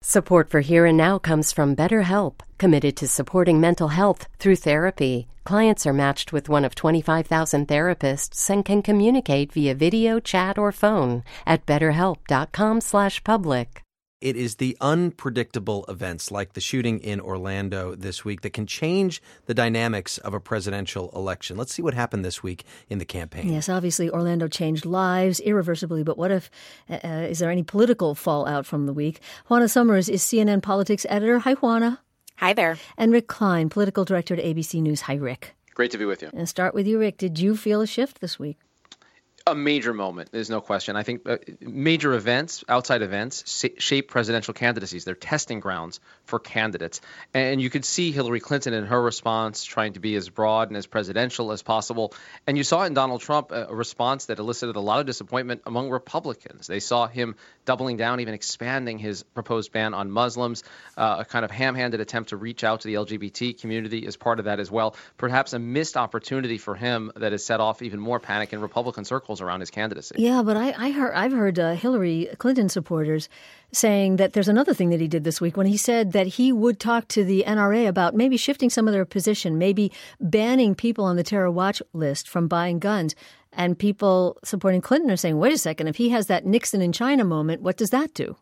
Support for Here and Now comes from BetterHelp, committed to supporting mental health through therapy. Clients are matched with one of 25,000 therapists and can communicate via video, chat, or phone at betterhelp.com/public. It is the unpredictable events like the shooting in Orlando this week that can change the dynamics of a presidential election. Let's see what happened this week in the campaign. Yes, obviously Orlando changed lives irreversibly, but what if, is there any political fallout from the week? Juana Summers is CNN politics editor. Hi, Juana. Hi there. And Rick Klein, political director at ABC News. Hi, Rick. Great to be with you. And start with you, Rick. Did you feel a shift this week? A major moment, there's no question. I think major events, outside events, shape presidential candidacies. They're testing grounds for candidates. And you could see Hillary Clinton in her response trying to be as broad and as presidential as possible. And you saw in Donald Trump a response that elicited a lot of disappointment among Republicans. They saw him doubling down, even expanding his proposed ban on Muslims, a kind of ham-handed attempt to reach out to the LGBT community as part of that as well. Perhaps a missed opportunity for him that has set off even more panic in Republican circles around his candidacy. Yeah, but I've heard Hillary Clinton supporters saying that there's another thing that he did this week when he said that he would talk to the NRA about maybe shifting some of their position, maybe banning people on the terror watch list from buying guns. And people supporting Clinton are saying, wait a second, if he has that Nixon in China moment, what does that do?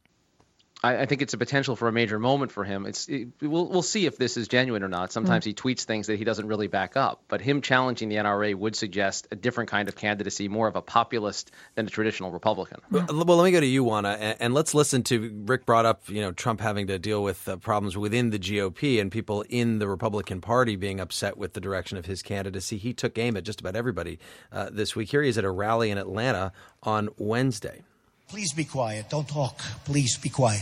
I think it's a potential for a major moment for him. We'll see if this is genuine or not. Sometimes he tweets things that he doesn't really back up. But him challenging the NRA would suggest a different kind of candidacy, more of a populist than a traditional Republican. Well, let me go to you, Juana, and let's listen to Rick brought up, Trump having to deal with problems within the GOP and people in the Republican Party being upset with the direction of his candidacy. He took aim at just about everybody this week. Here he is at a rally in Atlanta on Wednesday. Please be quiet. Don't talk. Please be quiet.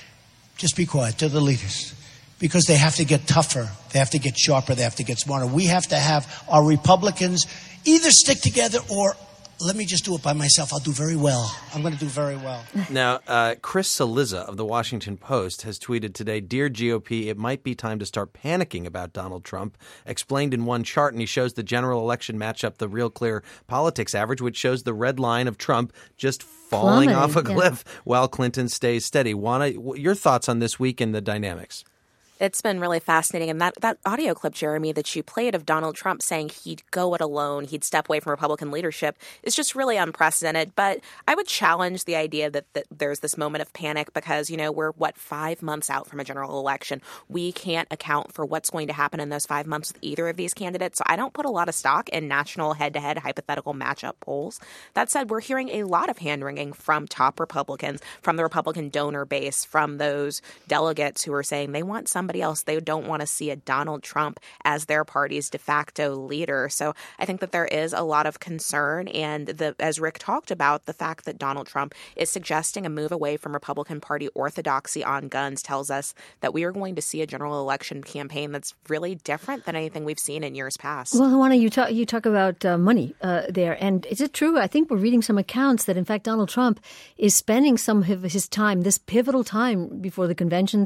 Just be quiet. They're the leaders. Because they have to get tougher. They have to get sharper. They have to get smarter. We have to have our Republicans either stick together or let me just do it by myself. I'll do very well. I'm going to do very well. Now, Chris Cillizza of The Washington Post has tweeted today, "Dear GOP, it might be time to start panicking about Donald Trump." Explained in one chart, and he shows the general election matchup, the Real Clear Politics average, which shows the red line of Trump just falling off a cliff while Clinton stays steady. Juana, your thoughts on this week and the dynamics? It's been really fascinating. And that audio clip, Jeremy, that you played of Donald Trump saying he'd go it alone, he'd step away from Republican leadership is just really unprecedented. But I would challenge the idea that there's this moment of panic because, we're, 5 months out from a general election. We can't account for what's going to happen in those 5 months with either of these candidates. So I don't put a lot of stock in national head-to-head hypothetical matchup polls. That said, we're hearing a lot of hand-wringing from top Republicans, from the Republican donor base, from those delegates who are saying they want somebody else. They don't want to see a Donald Trump as their party's de facto leader. So I think that there is a lot of concern. And as Rick talked about, the fact that Donald Trump is suggesting a move away from Republican Party orthodoxy on guns tells us that we are going to see a general election campaign that's really different than anything we've seen in years past. Well, Juana, you talk about money there. And is it true? I think we're reading some accounts that, in fact, Donald Trump is spending some of his time, this pivotal time before the conventions,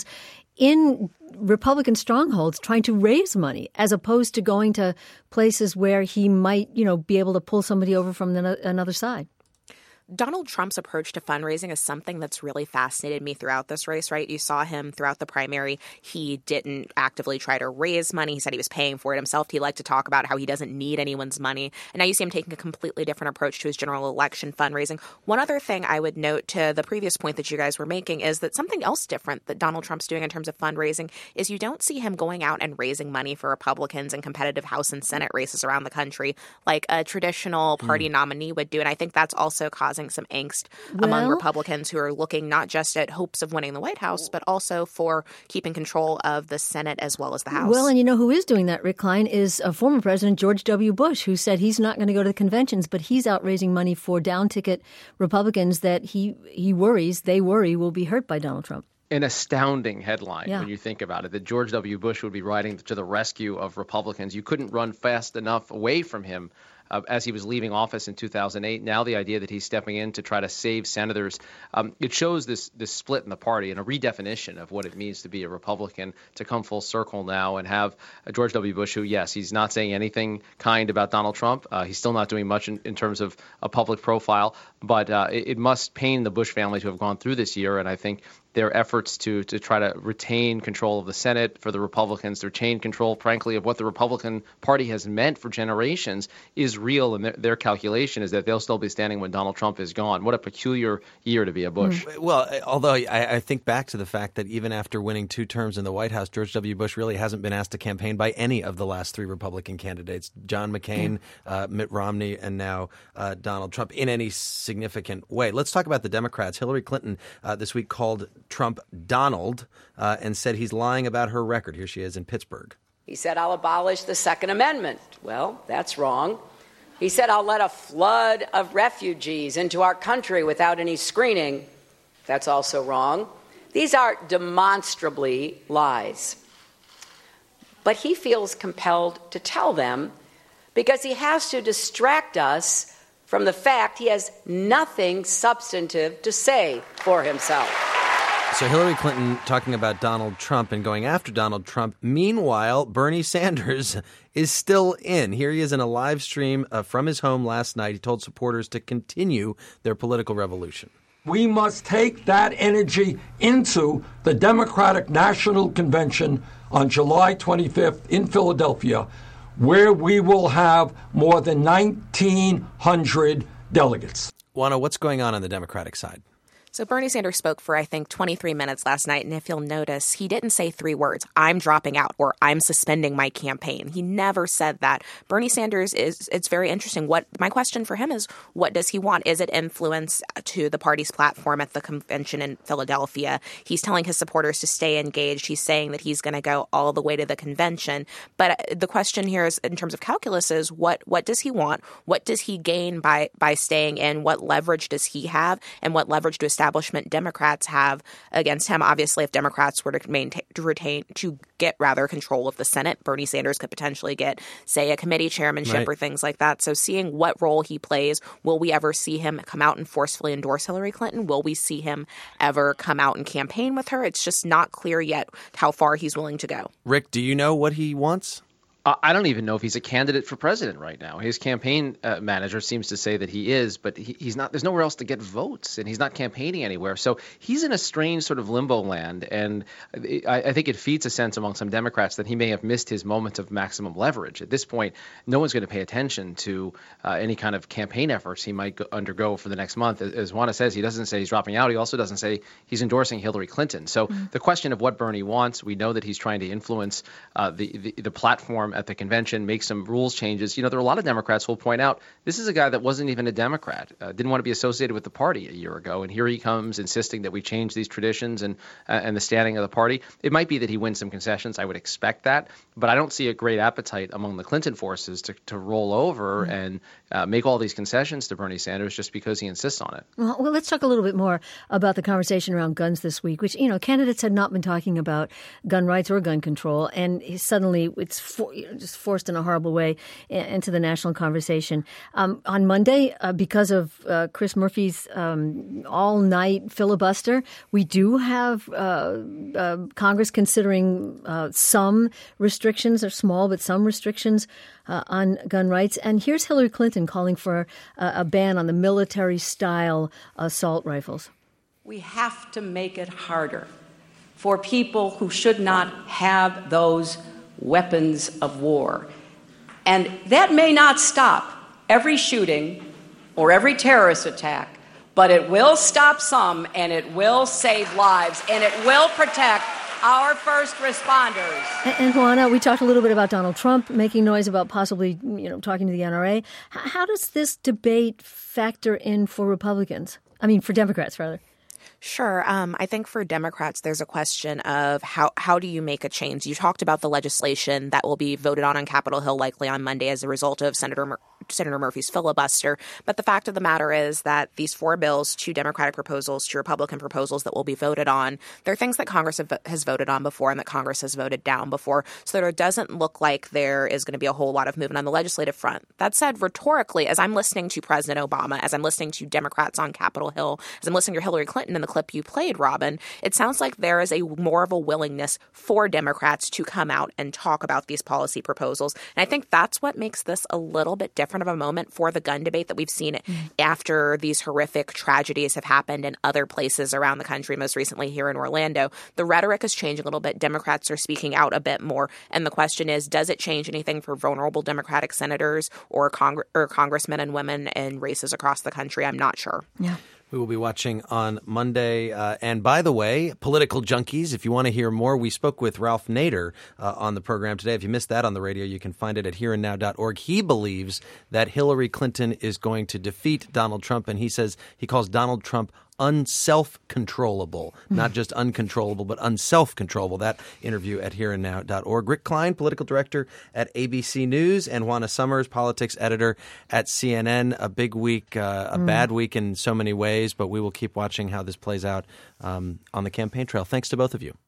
in Republican strongholds trying to raise money as opposed to going to places where he might, be able to pull somebody over from another side. Donald Trump's approach to fundraising is something that's really fascinated me throughout this race, right? You saw him throughout the primary. He didn't actively try to raise money. He said he was paying for it himself. He liked to talk about how he doesn't need anyone's money. And now you see him taking a completely different approach to his general election fundraising. One other thing I would note to the previous point that you guys were making is that something else different that Donald Trump's doing in terms of fundraising is you don't see him going out and raising money for Republicans in competitive House and Senate races around the country like a traditional party nominee would do. And I think that's also causing some angst among Republicans who are looking not just at hopes of winning the White House, but also for keeping control of the Senate as well as the House. Well, and who is doing that, Rick Klein, is former President George W. Bush, who said he's not going to go to the conventions, but he's out raising money for down-ticket Republicans that they worry will be hurt by Donald Trump. An astounding headline when you think about it, that George W. Bush would be riding to the rescue of Republicans. You couldn't run fast enough away from him as he was leaving office in 2008. Now the idea that he's stepping in to try to save senators, it shows this split in the party and a redefinition of what it means to be a Republican, to come full circle now and have George W. Bush who, yes, he's not saying anything kind about Donald Trump. He's still not doing much in terms of a public profile, but it must pain the Bush family to have gone through this year. And I think their efforts to try to retain control of the Senate for the Republicans, to retain control, frankly, of what the Republican Party has meant for generations is real. And their calculation is that they'll still be standing when Donald Trump is gone. What a peculiar year to be a Bush. Well, although I think back to the fact that even after winning 2 terms in the White House, George W. Bush really hasn't been asked to campaign by any of the last 3 Republican candidates, John McCain, Mitt Romney, and now Donald Trump, in any significant way. Let's talk about the Democrats. Hillary Clinton this week called Trump Donald and said he's lying about her record. Here she is in Pittsburgh. He said, I'll abolish the Second Amendment. Well, that's wrong. He said, I'll let a flood of refugees into our country without any screening. That's also wrong. These are demonstrably lies. But he feels compelled to tell them because he has to distract us from the fact he has nothing substantive to say for himself. So Hillary Clinton talking about Donald Trump and going after Donald Trump. Meanwhile, Bernie Sanders is still in. Here he is in a live stream from his home last night. He told supporters to continue their political revolution. We must take that energy into the Democratic National Convention on July 25th in Philadelphia, where we will have more than 1,900 delegates. Juana, what's going on the Democratic side? So Bernie Sanders spoke for, I think, 23 minutes last night. And if you'll notice, he didn't say 3 words, I'm dropping out or I'm suspending my campaign. He never said that. Bernie Sanders it's very interesting. My question for him is, what does he want? Is it influence to the party's platform at the convention in Philadelphia? He's telling his supporters to stay engaged. He's saying that he's going to go all the way to the convention. But the question here is, in terms of calculus, is what does he want? What does he gain by staying in? What leverage does he have? And what leverage do establishment Democrats have against him? Obviously, if Democrats were to get control of the Senate, Bernie Sanders could potentially get, say, a committee chairmanship or things like that. So seeing what role he plays, will we ever see him come out and forcefully endorse Hillary Clinton? Will we see him ever come out and campaign with her? It's just not clear yet how far he's willing to go. Rick, do you know what he wants? I don't even know if he's a candidate for president right now. His campaign manager seems to say that he is, but he's not. There's nowhere else to get votes, and he's not campaigning anywhere. So he's in a strange sort of limbo land, and I think it feeds a sense among some Democrats that he may have missed his moment of maximum leverage. At this point, no one's going to pay attention to any kind of campaign efforts he might undergo for the next month. As Juana says, he doesn't say he's dropping out. He also doesn't say he's endorsing Hillary Clinton. So the question of what Bernie wants, we know that he's trying to influence the platform at the convention, make some rules changes. There are a lot of Democrats who will point out this is a guy that wasn't even a Democrat, didn't want to be associated with the party a year ago, and here he comes insisting that we change these traditions and the standing of the party. It might be that he wins some concessions. I would expect that, but I don't see a great appetite among the Clinton forces to roll over and make all these concessions to Bernie Sanders just because he insists on it. Well, let's talk a little bit more about the conversation around guns this week, which, candidates had not been talking about gun rights or gun control, and suddenly it's just forced in a horrible way into the national conversation. On Monday, because of Chris Murphy's all-night filibuster, we do have Congress considering some restrictions, or small but some restrictions on gun rights. And here's Hillary Clinton calling for a ban on the military-style assault rifles. We have to make it harder for people who should not have those weapons of war. And that may not stop every shooting or every terrorist attack, but it will stop some, and it will save lives, and it will protect our first responders. And Juana, we talked a little bit about Donald Trump making noise about possibly, talking to the NRA. How does this debate factor in for Republicans? For Democrats, rather. Sure. I think for Democrats, there's a question of how do you make a change? You talked about the legislation that will be voted on Capitol Hill likely on Monday as a result of Senator Murphy's filibuster. But the fact of the matter is that these 4 bills, 2 Democratic proposals, 2 Republican proposals that will be voted on, they're things that Congress has voted on before and that Congress has voted down before. So there doesn't look like there is going to be a whole lot of movement on the legislative front. That said, rhetorically, as I'm listening to President Obama, as I'm listening to Democrats on Capitol Hill, as I'm listening to Hillary Clinton in the clip you played, Robin, it sounds like there is a more of a willingness for Democrats to come out and talk about these policy proposals. And I think that's what makes this a little bit different of a moment for the gun debate that we've seen after these horrific tragedies have happened in other places around the country, most recently here in Orlando. The rhetoric is changing a little bit. Democrats are speaking out a bit more. And the question is, does it change anything for vulnerable Democratic senators or congressmen and women in races across the country? I'm not sure. Yeah. We will be watching on Monday. And by the way, political junkies, if you want to hear more, we spoke with Ralph Nader on the program today. If you missed that on the radio, you can find it at hereandnow.org. He believes that Hillary Clinton is going to defeat Donald Trump, and he says he calls Donald Trump unself-controllable, not just uncontrollable, but unself-controllable. That interview at hereandnow.org. Rick Klein, political director at ABC News, and Juana Summers, politics editor at CNN. A big week, a bad week in so many ways, but we will keep watching how this plays out on the campaign trail. Thanks to both of you.